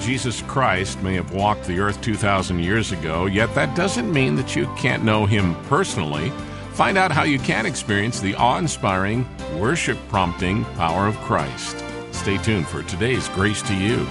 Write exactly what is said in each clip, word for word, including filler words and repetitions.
Jesus Christ may have walked the earth two thousand years ago, yet that doesn't mean that you can't know him personally. Find out how you can experience the awe-inspiring, worship-prompting power of Christ. Stay tuned for today's Grace to You.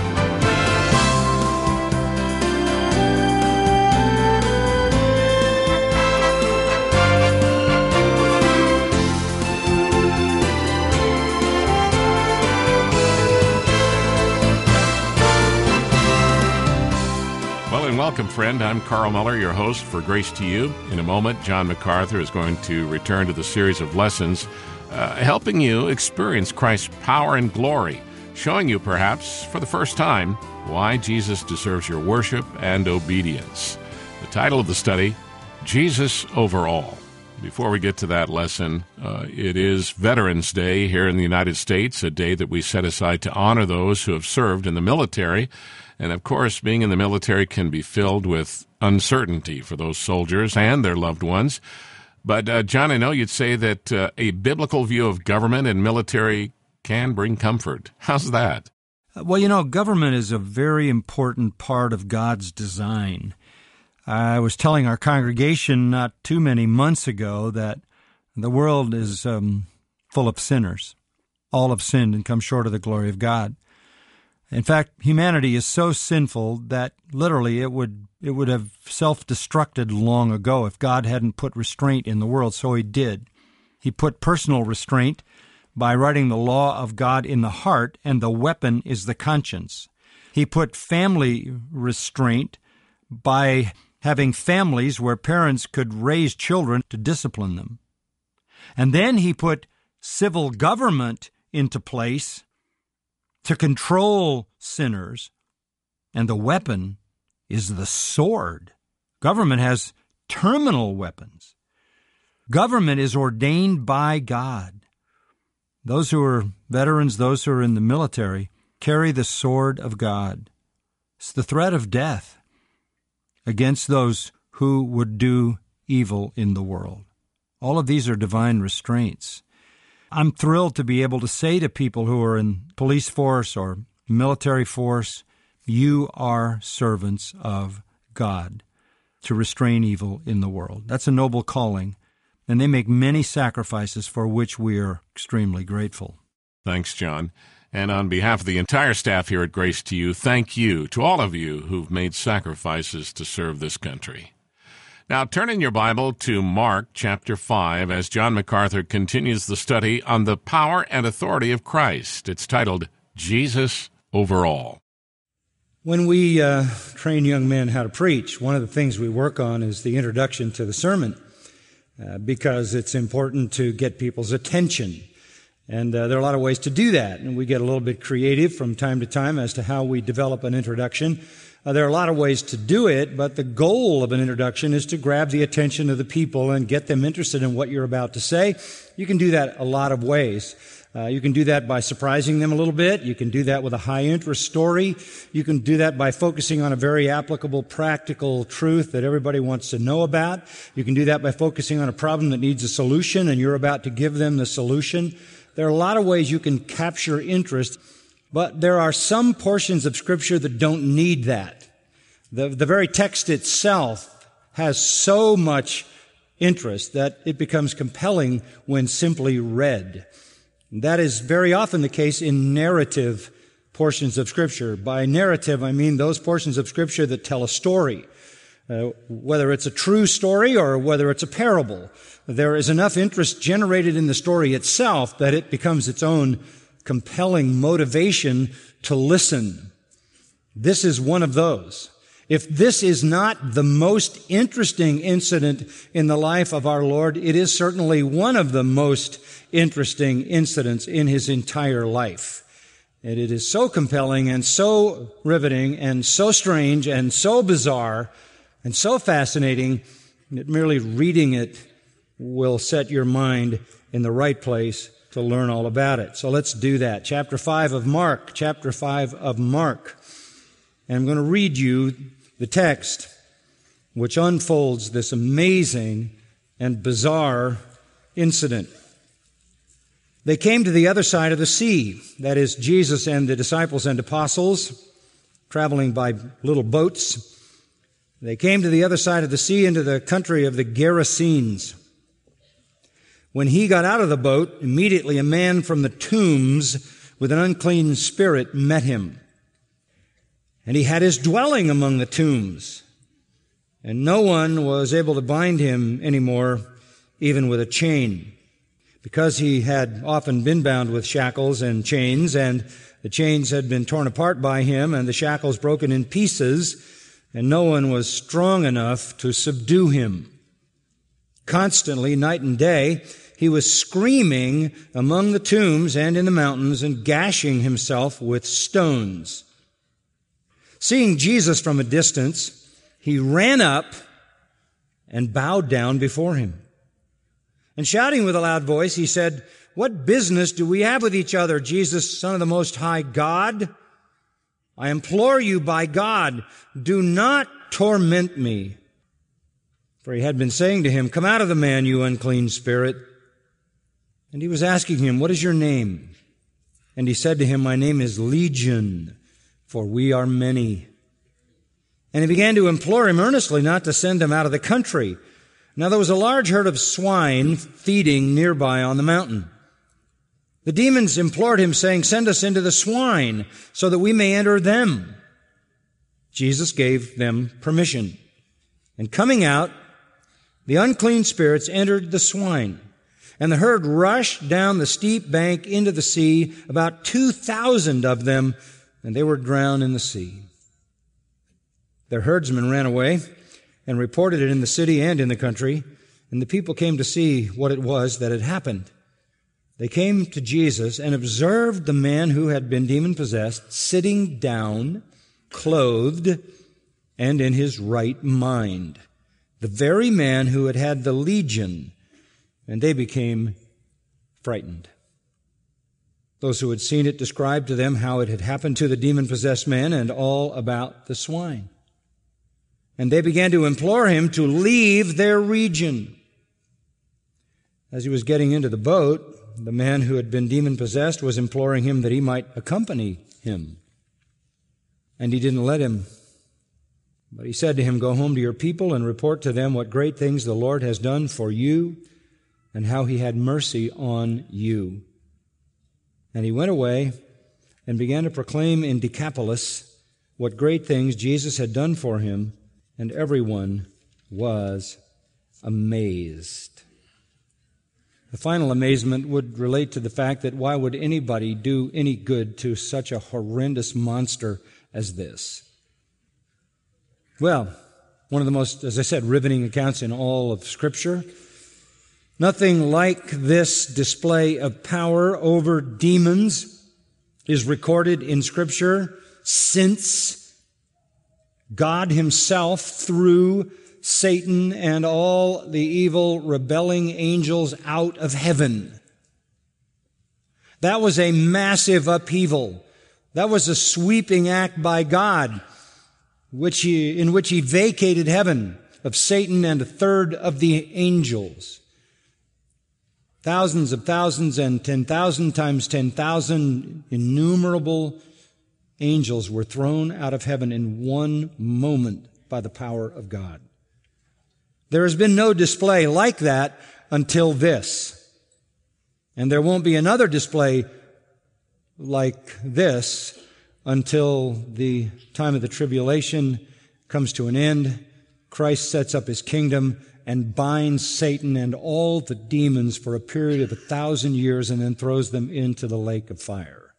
Welcome, friend. I'm Carl Muller, your host for Grace to You. In a moment, John MacArthur is going to return to the series of lessons uh, helping you experience Christ's power and glory, showing you perhaps for the first time why Jesus deserves your worship and obedience. The title of the study, Jesus Over All. Before we get to that lesson, uh, it is Veterans Day here in the United States, a day that we set aside to honor those who have served in the military. And, of course, being in the military can be filled with uncertainty for those soldiers and their loved ones. But, uh, John, I know you'd say that uh, a biblical view of government and military can bring comfort. How's that? Well, you know, government is a very important part of God's design. I was telling our congregation not too many months ago that the world is um, full of sinners. All have sinned and come short of the glory of God. In fact, humanity is so sinful that literally it would it would have self-destructed long ago if God hadn't put restraint in the world. So he did. He put personal restraint by writing the law of God in the heart, and the weapon is the conscience. He put family restraint by having families where parents could raise children to discipline them. And then he put civil government into place to control sinners, and the weapon is the sword. Government has terminal weapons. Government is ordained by God. Those who are veterans, those who are in the military, carry the sword of God. It's the threat of death against those who would do evil in the world. All of these are divine restraints. I'm thrilled to be able to say to people who are in police force or military force, you are servants of God to restrain evil in the world. That's a noble calling, and they make many sacrifices for which we are extremely grateful. Thanks, John. And on behalf of the entire staff here at Grace to You, thank you to all of you who've made sacrifices to serve this country. Now, turn in your Bible to Mark chapter five as John MacArthur continues the study on the power and authority of Christ. It's titled, Jesus Over All. When we uh, train young men how to preach, one of the things we work on is the introduction to the sermon uh, because it's important to get people's attention. And uh, there are a lot of ways to do that, and we get a little bit creative from time to time as to how we develop an introduction. Uh, there are a lot of ways to do it, but the goal of an introduction is to grab the attention of the people and get them interested in what you're about to say. You can do that a lot of ways. Uh, you can do that by surprising them a little bit. You can do that with a high-interest story. You can do that by focusing on a very applicable, practical truth that everybody wants to know about. You can do that by focusing on a problem that needs a solution, and you're about to give them the solution. There are a lot of ways you can capture interest. But there are some portions of Scripture that don't need that. The, the very text itself has so much interest that it becomes compelling when simply read. That is very often the case in narrative portions of Scripture. By narrative, I mean those portions of Scripture that tell a story. Uh, whether it's a true story or whether it's a parable. There is enough interest generated in the story itself that it becomes its own compelling motivation to listen. This is one of those. If this is not the most interesting incident in the life of our Lord, it is certainly one of the most interesting incidents in his entire life. And it is so compelling and so riveting and so strange and so bizarre and so fascinating that merely reading it will set your mind in the right place to learn all about it. So let's do that. Chapter five of Mark, chapter five of Mark. And I'm going to read you the text which unfolds this amazing and bizarre incident. They came to the other side of the sea, that is, Jesus and the disciples and apostles traveling by little boats. They came to the other side of the sea into the country of the Gerasenes. When he got out of the boat, immediately a man from the tombs with an unclean spirit met him. And he had his dwelling among the tombs. And no one was able to bind him anymore, even with a chain, because he had often been bound with shackles and chains, and the chains had been torn apart by him and the shackles broken in pieces, and no one was strong enough to subdue him. Constantly, night and day, he was screaming among the tombs and in the mountains and gashing himself with stones. Seeing Jesus from a distance, he ran up and bowed down before him. And shouting with a loud voice, he said, "What business do we have with each other, Jesus, Son of the Most High God? I implore you by God, do not torment me." For he had been saying to him, "Come out of the man, you unclean spirit." And he was asking him, "What is your name?" And he said to him, "My name is Legion, for we are many." And he began to implore him earnestly not to send him out of the country. Now there was a large herd of swine feeding nearby on the mountain. The demons implored him, saying, "Send us into the swine, so that we may enter them." Jesus gave them permission. And coming out, the unclean spirits entered the swine. And the herd rushed down the steep bank into the sea, about two thousand of them, and they were drowned in the sea. Their herdsmen ran away and reported it in the city and in the country, and the people came to see what it was that had happened. They came to Jesus and observed the man who had been demon-possessed sitting down, clothed, and in his right mind, the very man who had had the legion, and they became frightened. Those who had seen it described to them how it had happened to the demon-possessed man and all about the swine. And they began to implore him to leave their region. As he was getting into the boat, the man who had been demon-possessed was imploring him that he might accompany him. And he didn't let him. But he said to him, "Go home to your people and report to them what great things the Lord has done for you and how he had mercy on you." And he went away and began to proclaim in Decapolis what great things Jesus had done for him, and everyone was amazed. The final amazement would relate to the fact that why would anybody do any good to such a horrendous monster as this? Well, one of the most, as I said, riveting accounts in all of Scripture. Nothing like this display of power over demons is recorded in Scripture since God himself, threw Satan and all the evil rebelling angels out of heaven. That was a massive upheaval. That was a sweeping act by God, which he, in which he vacated heaven of Satan and a third of the angels. Thousands of thousands and ten thousand times ten thousand innumerable angels were thrown out of heaven in one moment by the power of God. There has been no display like that until this. And there won't be another display like this until the time of the tribulation comes to an end. Christ sets up his kingdom and binds Satan and all the demons for a period of a thousand years and then throws them into the lake of fire.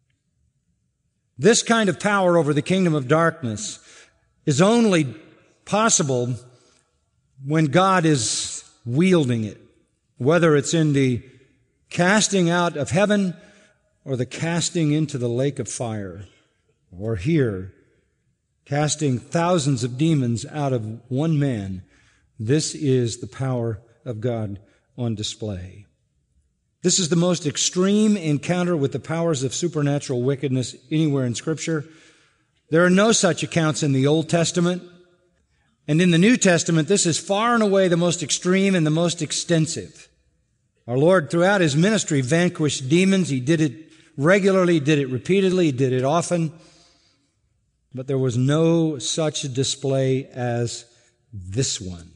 This kind of power over the kingdom of darkness is only possible when God is wielding it, whether it's in the casting out of heaven or the casting into the lake of fire, or here, casting thousands of demons out of one man. This is the power of God on display. This is the most extreme encounter with the powers of supernatural wickedness anywhere in Scripture. There are no such accounts in the Old Testament. And in the New Testament, this is far and away the most extreme and the most extensive. Our Lord, throughout his ministry, vanquished demons. He did it regularly, did it repeatedly, he did it often. but there was no such display as this one.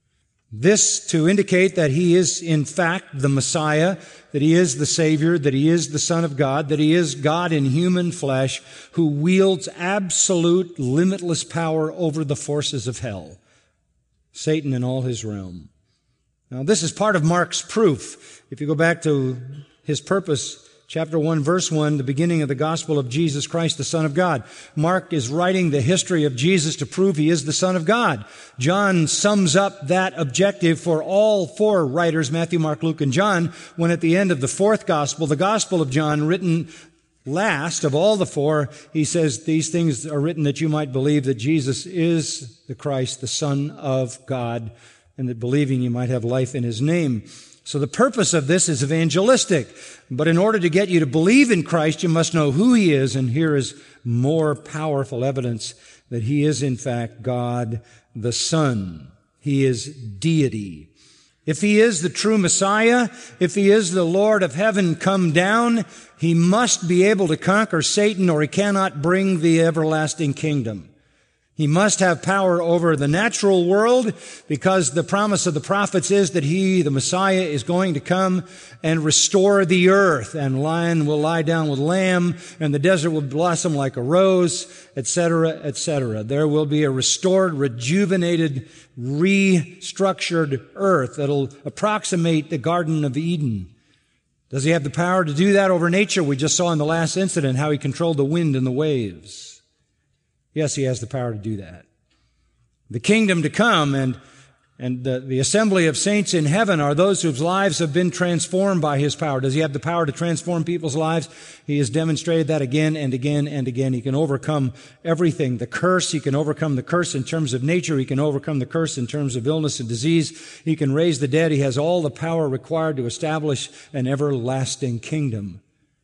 This to indicate that he is in fact the Messiah, that he is the Savior, that he is the Son of God, that he is God in human flesh who wields absolute, limitless power over the forces of hell, Satan and all his realm. Now this is part of Mark's proof. If you go back to his purpose, chapter one, verse one, the beginning of the gospel of Jesus Christ, the Son of God. Mark is writing the history of Jesus to prove he is the Son of God. John sums up that objective for all four writers, Matthew, Mark, Luke, and John, when at the end of the fourth gospel, the Gospel of John, written last of all the four, he says, these things are written that you might believe that Jesus is the Christ, the Son of God, and that believing you might have life in his name. So the purpose of this is evangelistic. But in order to get you to believe in Christ, you must know who he is, and here is more powerful evidence that he is in fact God the Son. He is deity. If he is the true Messiah, if he is the Lord of heaven come down, he must be able to conquer Satan, or he cannot bring the everlasting kingdom. He must have power over the natural world, because the promise of the prophets is that he, the Messiah, is going to come and restore the earth, and lion will lie down with lamb, and the desert will blossom like a rose, et cetera, et cetera. There will be a restored, rejuvenated, restructured earth that'll approximate the Garden of Eden. Does he have the power to do that over nature? We just saw in the last incident how he controlled the wind and the waves. Yes, he has the power to do that. The kingdom to come and and the, the assembly of saints in heaven are those whose lives have been transformed by his power. Does he have the power to transform people's lives? He has demonstrated that again and again and again. He can overcome everything. The curse, he can overcome the curse in terms of nature. He can overcome the curse in terms of illness and disease. He can raise the dead. He has all the power required to establish an everlasting kingdom.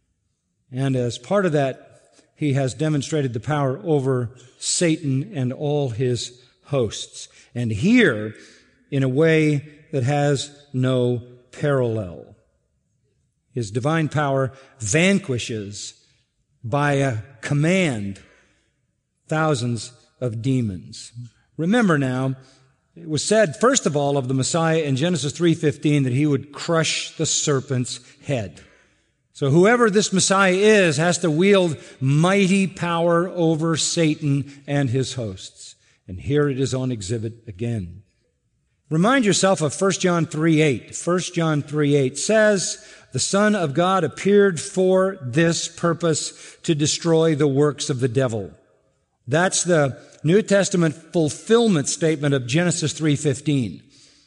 And as part of that, he has demonstrated the power over Satan and all his hosts. And here, in a way that has no parallel. His divine power vanquishes, by a command, thousands of demons. Remember now, it was said, first of all, of the Messiah in Genesis three fifteen that he would crush the serpent's head. So whoever this Messiah is has to wield mighty power over Satan and his hosts. And here it is on exhibit again. Remind yourself of First John three eight. First John three eight says, the Son of God appeared for this purpose, to destroy the works of the devil. That's the New Testament fulfillment statement of Genesis three fifteen.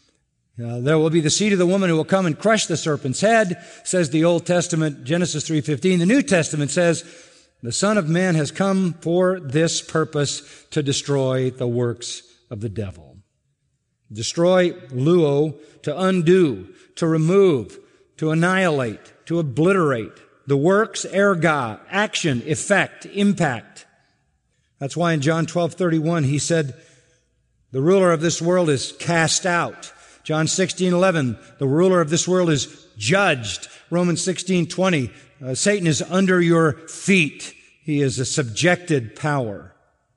Uh, there will be the seed of the woman who will come and crush the serpent's head, says the Old Testament, Genesis three fifteen. The New Testament says, the Son of Man has come for this purpose, to destroy the works of the devil. Destroy, luo, to undo, to remove, to annihilate, to obliterate. The works, erga, action, effect, impact. That's why in John twelve thirty-one he said, the ruler of this world is cast out. John sixteen eleven, the ruler of this world is judged. Romans sixteen twenty, uh, Satan is under your feet. He is a subjected power.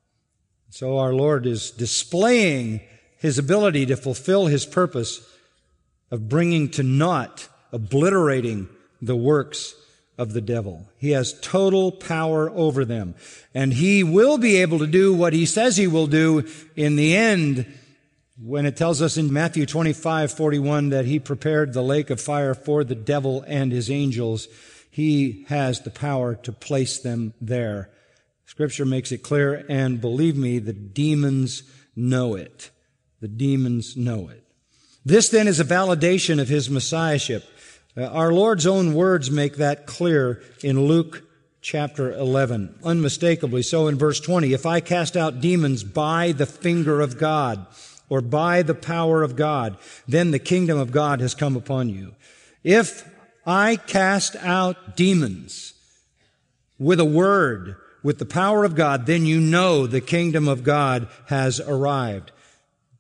So our Lord is displaying his ability to fulfill his purpose of bringing to naught, obliterating the works of the devil. He has total power over them. And he will be able to do what he says he will do in the end, when it tells us in Matthew twenty-five forty-one that he prepared the lake of fire for the devil and his angels. He has the power to place them there. Scripture makes it clear, and believe me, the demons know it. The demons know it. This then is a validation of his messiahship. Uh, our Lord's own words make that clear in Luke chapter eleven. Unmistakably so in verse twenty. If I cast out demons by the finger of God, or by the power of God, then the kingdom of God has come upon you. If I cast out demons with a word, with the power of God, then you know the kingdom of God has arrived.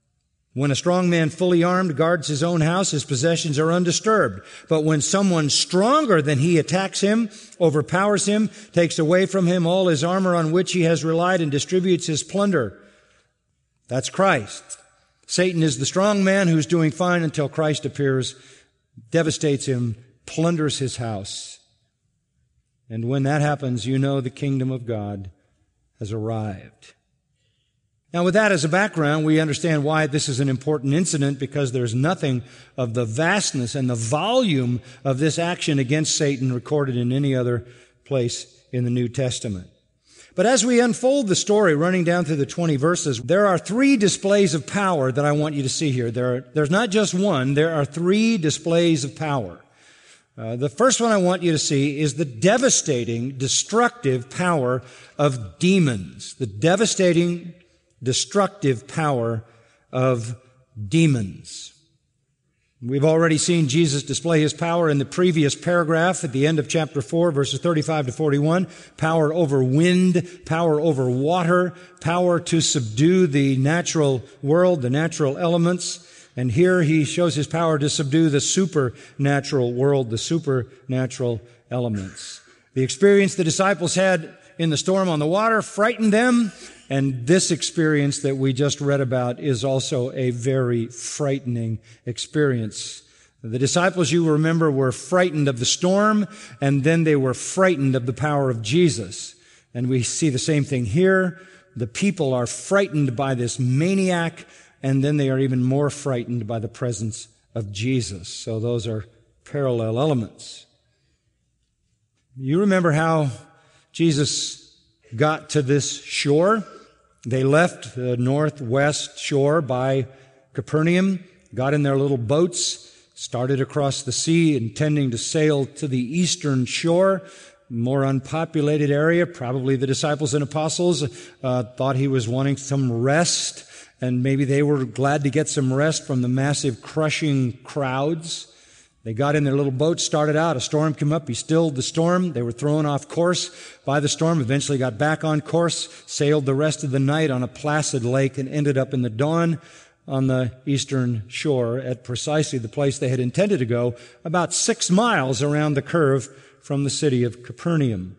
When a strong man fully armed guards his own house, his possessions are undisturbed. But when someone stronger than he attacks him, overpowers him, takes away from him all his armor on which he has relied, and distributes his plunder, that's Christ. Satan is the strong man who's doing fine until Christ appears, devastates him, plunders his house. And when that happens, you know the kingdom of God has arrived. Now, with that as a background, we understand why this is an important incident, because there's nothing of the vastness and the volume of this action against Satan recorded in any other place in the New Testament. But as we unfold the story, running down through the twenty verses, there are three displays of power that I want you to see here. There are, there's not just one, there are three displays of power. Uh, the first one I want you to see is the devastating, destructive power of demons. The devastating, destructive power of demons. We've already seen Jesus display his power in the previous paragraph at the end of chapter four, verses thirty-five to forty-one. Power over wind, power over water, power to subdue the natural world, the natural elements. And here he shows his power to subdue the supernatural world, the supernatural elements. The experience the disciples had in the storm on the water frightened them. And this experience that we just read about is also a very frightening experience. The disciples, you remember, were frightened of the storm, and then they were frightened of the power of Jesus. And we see the same thing here. The people are frightened by this maniac, and then they are even more frightened by the presence of Jesus. So those are parallel elements. You remember how Jesus got to this shore? They left the northwest shore by Capernaum, got in their little boats, started across the sea, intending to sail to the eastern shore, more unpopulated area. Probably the disciples and apostles uh, thought he was wanting some rest, and maybe they were glad to get some rest from the massive crushing crowds. They got in their little boat, started out. A storm came up. He stilled the storm. They were thrown off course by the storm, eventually got back on course, sailed the rest of the night on a placid lake, and ended up in the dawn on the eastern shore at precisely the place they had intended to go, about six miles around the curve from the city of Capernaum.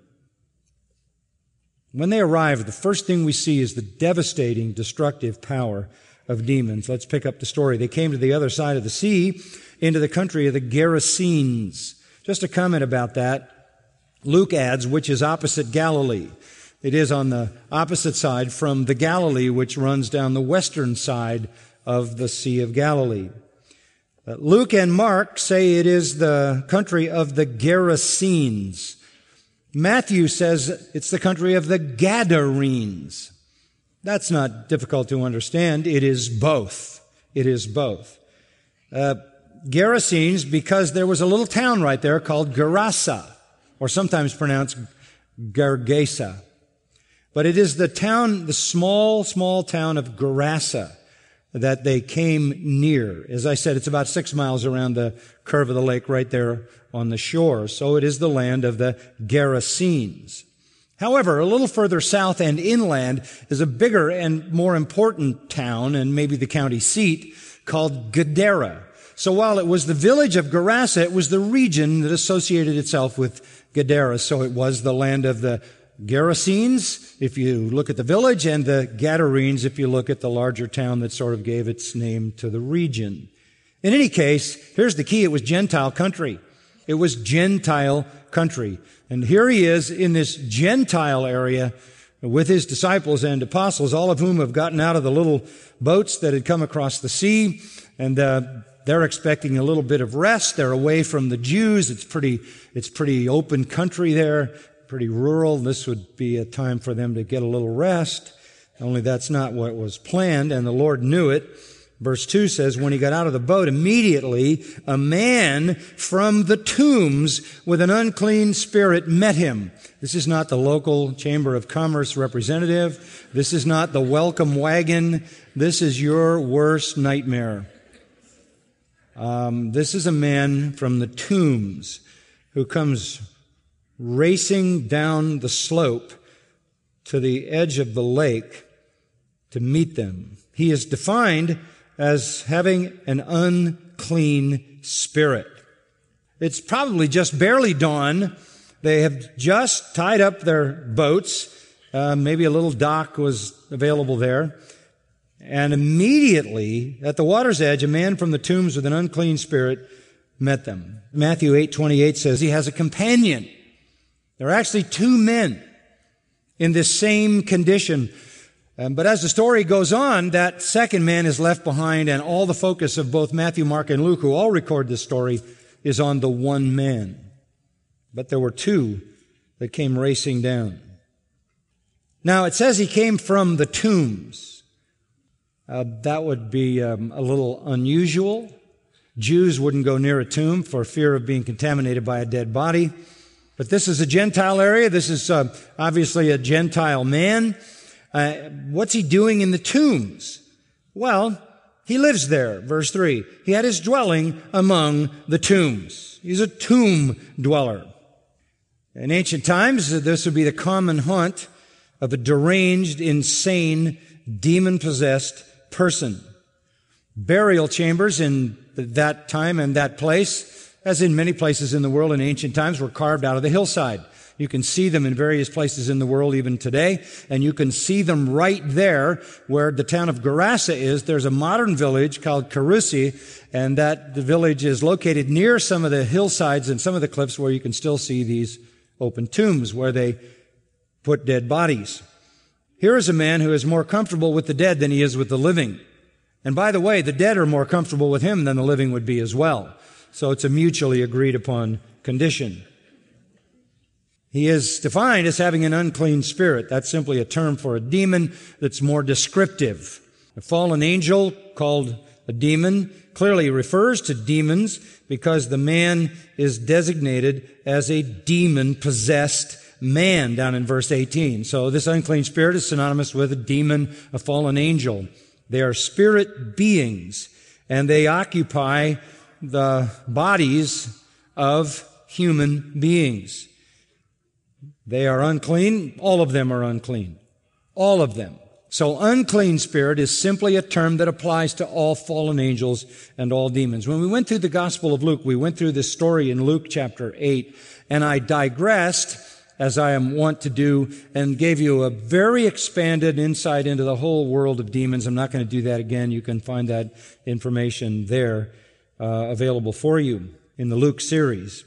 When they arrived, the first thing we see is the devastating, destructive power of demons. Let's pick up the story. They came to the other side of the sea, into the country of the Gerasenes. Just a comment about that. Luke adds, which is opposite Galilee. It is on the opposite side from the Galilee, which runs down the western side of the Sea of Galilee. Uh, Luke and Mark say it is the country of the Gerasenes. Matthew says it's the country of the Gadarenes. That's not difficult to understand. It is both. It is both. Uh, Gerasenes, because there was a little town right there called Gerasa, or sometimes pronounced Gergesa. But it is the town, the small, small town of Gerasa that they came near. As I said, it's about six miles around the curve of the lake right there on the shore. So it is the land of the Gerasenes. However, a little further south and inland is a bigger and more important town, and maybe the county seat, called Gadara. So while it was the village of Gerasa, it was the region that associated itself with Gadara. So it was the land of the Gerasenes, if you look at the village, and the Gadarenes, if you look at the larger town that sort of gave its name to the region. In any case, here's the key. It was Gentile country. It was Gentile country. And here he is in this Gentile area with his disciples and apostles, all of whom have gotten out of the little boats that had come across the sea, and uh, they're expecting a little bit of rest. They're away from the Jews. It's pretty, it's pretty open country there, pretty rural. This would be a time for them to get a little rest. Only that's not what was planned, and the Lord knew it. Verse two says, when he got out of the boat, immediately a man from the tombs with an unclean spirit met him. This is not the local Chamber of Commerce representative. This is not the welcome wagon. This is your worst nightmare. Um, this is a man from the tombs who comes racing down the slope to the edge of the lake to meet them. He is defined as having an unclean spirit. It's probably just barely dawn. They have just tied up their boats. Uh, maybe a little dock was available there. And immediately, at the water's edge, a man from the tombs with an unclean spirit met them. Matthew eight twenty-eight says he has a companion. There are actually two men in this same condition. Um, but as the story goes on, that second man is left behind, and all the focus of both Matthew, Mark, and Luke, who all record this story, is on the one man. But there were two that came racing down. Now, it says he came from the tombs. Uh, that would be um, a little unusual. Jews wouldn't go near a tomb for fear of being contaminated by a dead body. But this is a Gentile area. This is uh, obviously a Gentile man. Uh, what's he doing in the tombs? Well, he lives there. Verse three. He had his dwelling among the tombs. He's a tomb dweller. In ancient times, this would be the common haunt of a deranged, insane, demon-possessed person. Burial chambers in that time and that place, as in many places in the world in ancient times, were carved out of the hillside. You can see them in various places in the world even today, and you can see them right there where the town of Gerasa is. There's a modern village called Carusi, and that the village is located near some of the hillsides and some of the cliffs where you can still see these open tombs where they put dead bodies. Here is a man who is more comfortable with the dead than he is with the living. And by the way, the dead are more comfortable with him than the living would be as well. So it's a mutually agreed upon condition. He is defined as having an unclean spirit. That's simply a term for a demon that's more descriptive. A fallen angel called a demon clearly refers to demons because the man is designated as a demon-possessed man down in verse eighteen. So this unclean spirit is synonymous with a demon, a fallen angel. They are spirit beings, and they occupy the bodies of human beings. They are unclean. All of them are unclean. All of them. So unclean spirit is simply a term that applies to all fallen angels and all demons. When we went through the Gospel of Luke, we went through this story in Luke chapter eight, and I digressed, as I am wont to do, and gave you a very expanded insight into the whole world of demons. I'm not going to do that again. You can find that information there uh, available for you in the Luke series.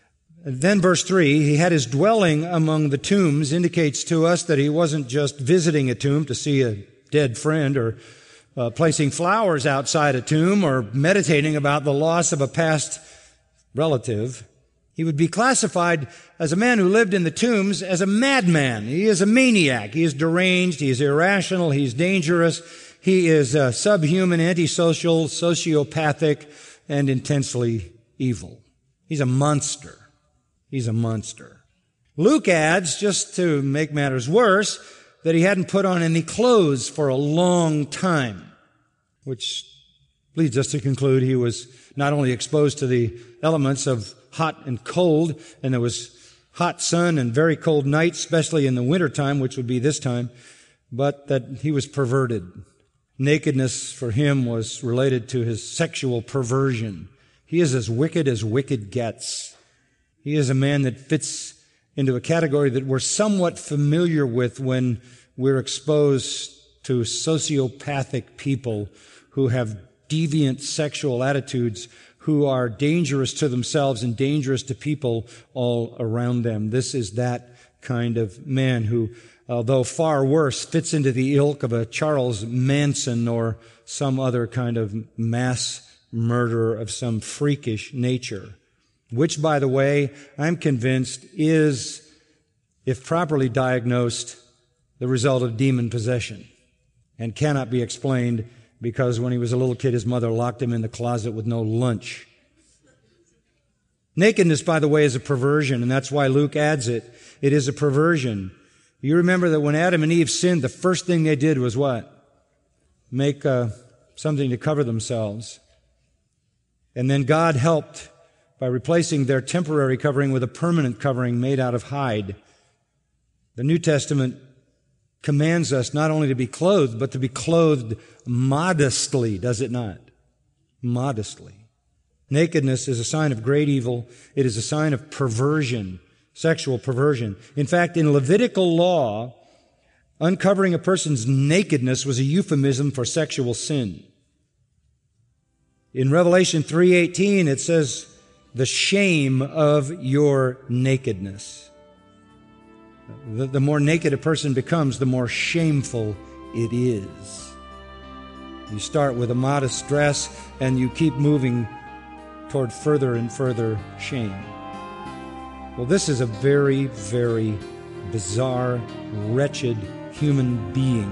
Then verse three, he had his dwelling among the tombs, indicates to us that he wasn't just visiting a tomb to see a dead friend or uh, placing flowers outside a tomb or meditating about the loss of a past relative. He would be classified as a man who lived in the tombs as a madman. He is a maniac. He is deranged. He is irrational. He's dangerous. He is uh, subhuman, antisocial, sociopathic, and intensely evil. He's a monster. He's a monster. Luke adds, just to make matters worse, that he hadn't put on any clothes for a long time, which leads us to conclude he was not only exposed to the elements of hot and cold, and there was hot sun and very cold nights, especially in the wintertime, which would be this time, but that he was perverted. Nakedness for him was related to his sexual perversion. He is as wicked as wicked gets. He is a man that fits into a category that we're somewhat familiar with when we're exposed to sociopathic people who have deviant sexual attitudes, who are dangerous to themselves and dangerous to people all around them. This is that kind of man who, although far worse, fits into the ilk of a Charles Manson or some other kind of mass murderer of some freakish nature. Which, by the way, I'm convinced is, if properly diagnosed, the result of demon possession and cannot be explained because when he was a little kid, his mother locked him in the closet with no lunch. Nakedness, by the way, is a perversion, and that's why Luke adds it. It is a perversion. You remember that when Adam and Eve sinned, the first thing they did was what? Make uh, something to cover themselves. And then God helped by replacing their temporary covering with a permanent covering made out of hide. The New Testament commands us not only to be clothed, but to be clothed modestly, does it not? Modestly. Nakedness is a sign of great evil. It is a sign of perversion, sexual perversion. In fact, in Levitical law, uncovering a person's nakedness was a euphemism for sexual sin. In Revelation three eighteen, it says, the shame of your nakedness. The, the more naked a person becomes, the more shameful it is. You start with a modest dress, and you keep moving toward further and further shame. Well, this is a very, very bizarre, wretched human being.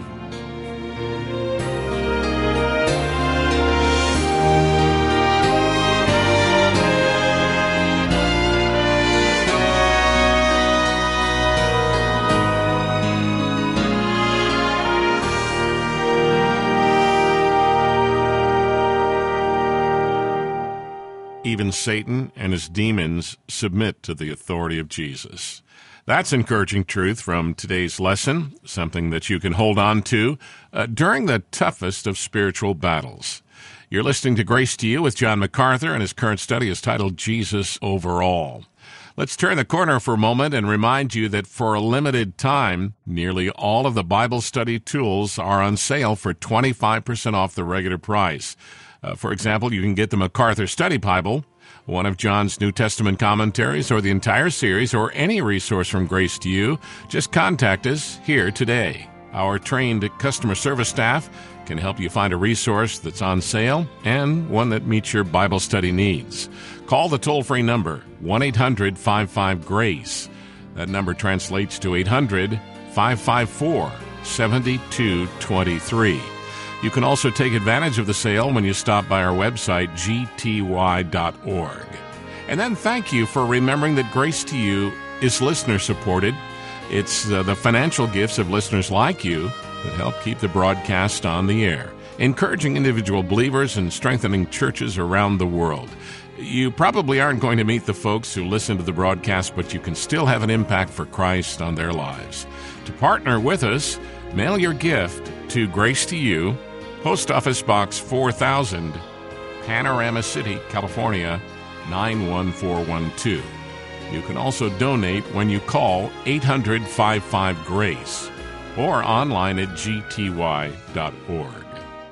Even Satan and his demons submit to the authority of Jesus. That's encouraging truth from today's lesson, something that you can hold on to uh, during the toughest of spiritual battles. You're listening to Grace to You with John MacArthur, and his current study is titled Jesus Over All. Let's turn the corner for a moment and remind you that for a limited time, nearly all of the Bible study tools are on sale for twenty-five percent off the regular price. Uh, for example, you can get the MacArthur Study Bible, one of John's New Testament commentaries, or the entire series, or any resource from Grace to You. Just contact us here today. Our trained customer service staff can help you find a resource that's on sale and one that meets your Bible study needs. Call the toll-free number, one eight hundred five five GRACE. That number translates to eight hundred five five four seven two two three. You can also take advantage of the sale when you stop by our website, g t y dot org. And then thank you for remembering that Grace to You is listener-supported. It's uh, the financial gifts of listeners like you that help keep the broadcast on the air, encouraging individual believers and strengthening churches around the world. You probably aren't going to meet the folks who listen to the broadcast, but you can still have an impact for Christ on their lives. To partner with us, mail your gift to Grace to You, Post Office Box four thousand, Panorama City, California, nine one four one two. You can also donate when you call eight hundred five five GRACE or online at g t y dot org.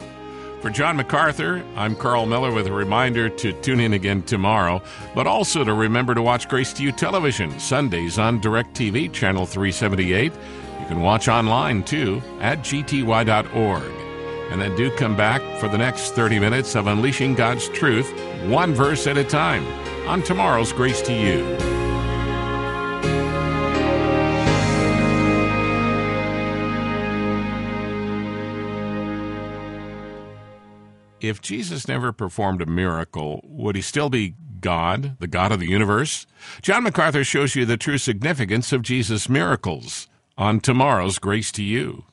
For John MacArthur, I'm Carl Miller with a reminder to tune in again tomorrow, but also to remember to watch Grace to You television, Sundays on DirecTV, channel three seventy-eight. You can watch online, too, at g t y dot org. And then do come back for the next thirty minutes of Unleashing God's Truth, one verse at a time, on tomorrow's Grace to You. If Jesus never performed a miracle, would he still be God, the God of the universe? John MacArthur shows you the true significance of Jesus' miracles on tomorrow's Grace to You.